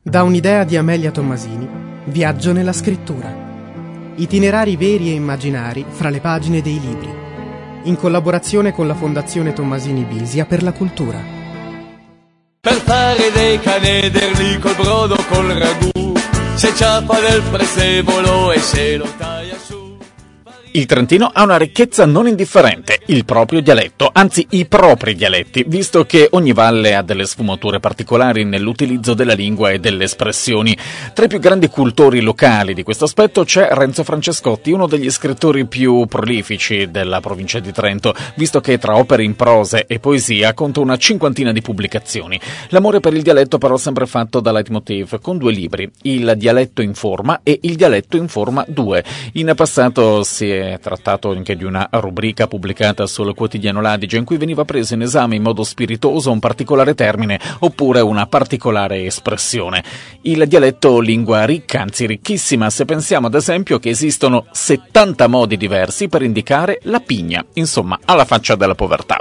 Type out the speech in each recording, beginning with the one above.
Da un'idea di Amelia Tommasini, viaggio nella scrittura. Itinerari veri e immaginari fra le pagine dei libri. In collaborazione con la Fondazione Tommasini Bisia per la cultura. Per fare dei canederli col brodo col ragù, se ciappa del prezzemolo e se lo taglia su. Il trentino ha una ricchezza non indifferente, il proprio dialetto, anzi i propri dialetti, visto che ogni valle ha delle sfumature particolari nell'utilizzo della lingua e delle espressioni. Tra i più grandi cultori locali di questo aspetto c'è Renzo Francescotti, uno degli scrittori più prolifici della provincia di Trento, visto che tra opere in prosa e poesia conta una 50 di pubblicazioni. L'amore per il dialetto però è sempre fatto da leitmotiv, con 2 libri, Il dialetto in forma e Il dialetto in forma 2. In passato si è trattato anche di una rubrica pubblicata sul quotidiano L'Adige in cui veniva preso in esame in modo spiritoso un particolare termine oppure una particolare espressione. Il dialetto, lingua ricca, anzi ricchissima, se pensiamo ad esempio che esistono 70 modi diversi per indicare la pigna, insomma, alla faccia della povertà.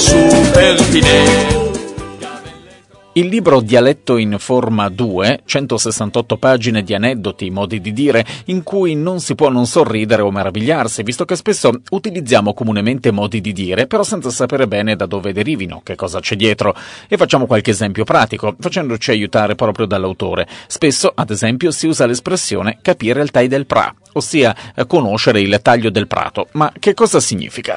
Il libro Dialetto in forma 2, 168 pagine di aneddoti, modi di dire, in cui non si può non sorridere o meravigliarsi, visto che spesso utilizziamo comunemente modi di dire, però senza sapere bene da dove derivino, che cosa c'è dietro. E facciamo qualche esempio pratico, facendoci aiutare proprio dall'autore. Spesso, ad esempio, si usa l'espressione capire il tai del pra, ossia conoscere il taglio del prato. Ma che cosa significa?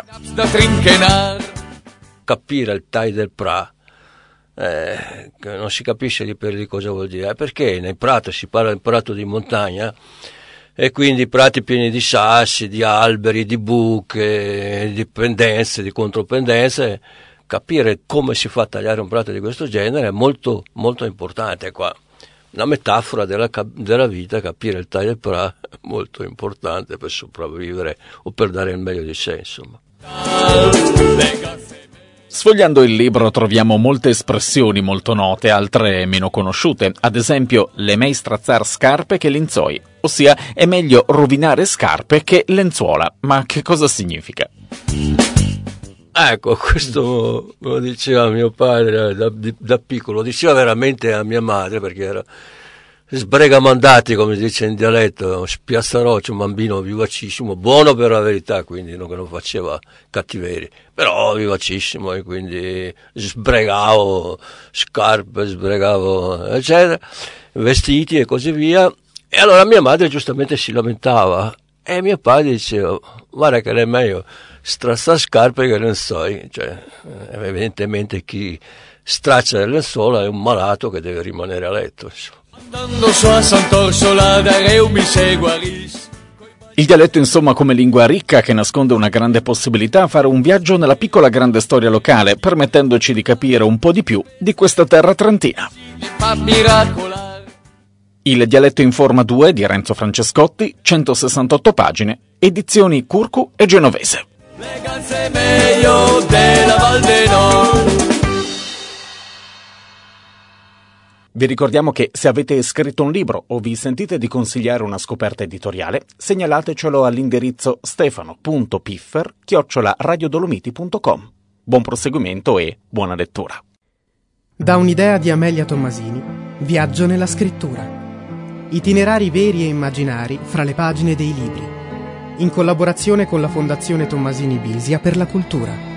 Capire il tai del pra. Non si capisce di cosa vuol dire, perché nel prato si parla del prato di montagna e quindi prati pieni di sassi, di alberi, di buche, di pendenze, di contropendenze. Capire come si fa a tagliare un prato di questo genere è molto molto importante qua. Una metafora della vita, capire il taglio del pra è molto importante per sopravvivere o per dare il meglio di sé, insomma. Sfogliando il libro troviamo molte espressioni molto note, altre meno conosciute, ad esempio le mei strazzar scarpe che lenzoi, ossia è meglio rovinare scarpe che lenzuola. Ma che cosa significa? Ecco, questo me lo diceva mio padre da piccolo, lo diceva veramente a mia madre perché era sbregamandati, come si dice in dialetto, spiazzaroccio, un bambino vivacissimo, buono per la verità, quindi non faceva cattiveri, però vivacissimo, e quindi sbregavo scarpe, sbregavo eccetera, vestiti e così via. E allora mia madre giustamente si lamentava e mio padre diceva: guarda che è meglio strazzare scarpe che lenzoi, cioè evidentemente chi straccia le lenzuola è un malato che deve rimanere a letto, insomma. Il dialetto insomma come lingua ricca che nasconde una grande possibilità a fare un viaggio nella piccola grande storia locale, permettendoci di capire un po' di più di questa terra trentina. Il dialetto in forma 2 di Renzo Francescotti, 168 pagine, edizioni Curcu e Genovese. Le calze meglio della Val de Nord. Vi ricordiamo che se avete scritto un libro o vi sentite di consigliare una scoperta editoriale, segnalatecelo all'indirizzo stefano.piffer@radiodolomiti.com. Buon proseguimento e buona lettura. Da un'idea di Amelia Tommasini, viaggio nella scrittura. Itinerari veri e immaginari fra le pagine dei libri. In collaborazione con la Fondazione Tommasini Bisia per la cultura.